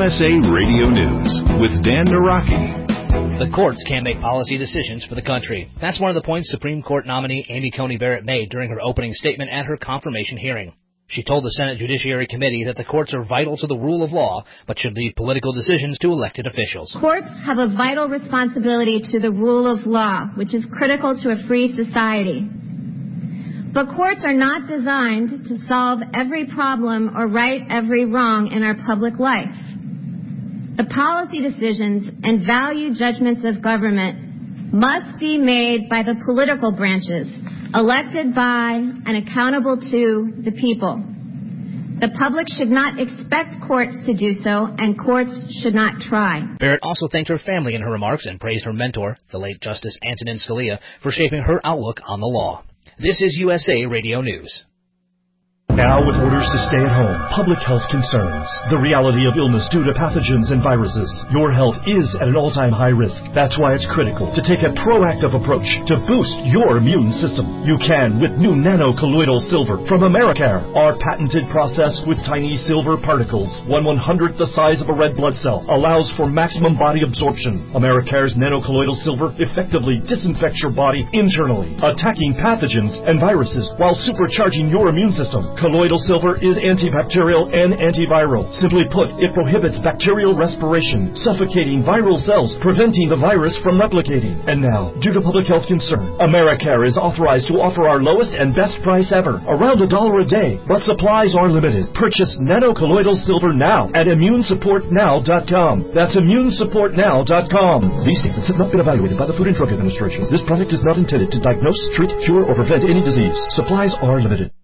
USA Radio News with Dan Naraki. The courts can't make policy decisions for the country. That's one of the points Supreme Court nominee Amy Coney Barrett made during her opening statement at her confirmation hearing. She told the Senate Judiciary Committee that the courts are vital to the rule of law, but should leave political decisions to elected officials. Courts have a vital responsibility to the rule of law, which is critical to a free society. But courts are not designed to solve every problem or right every wrong in our public life. The policy decisions and value judgments of government must be made by the political branches, elected by and accountable to the people. The public should not expect courts to do so, and courts should not try. Barrett also thanked her family in her remarks and praised her mentor, the late Justice Antonin Scalia, for shaping her outlook on the law. This is USA Radio News. Now, with orders to stay at home, public health concerns, the reality of illness due to pathogens and viruses, your health is at an all-time high risk. That's why it's critical to take a proactive approach to boost your immune system. You can with new nano-colloidal silver from Americare. Our patented process with tiny silver particles, 1/100th the size of a red blood cell, allows for maximum body absorption. Americare's nano-colloidal silver effectively disinfects your body internally, attacking pathogens and viruses while supercharging your immune system. Colloidal silver is antibacterial and antiviral. Simply put, it prohibits bacterial respiration, suffocating viral cells, preventing the virus from replicating. And now, due to public health concern, Americare is authorized to offer our lowest and best price ever, around $1 a day. But supplies are limited. Purchase nano-colloidal silver now at immunesupportnow.com. That's immunesupportnow.com. These statements have not been evaluated by the Food and Drug Administration. This product is not intended to diagnose, treat, cure, or prevent any disease. Supplies are limited.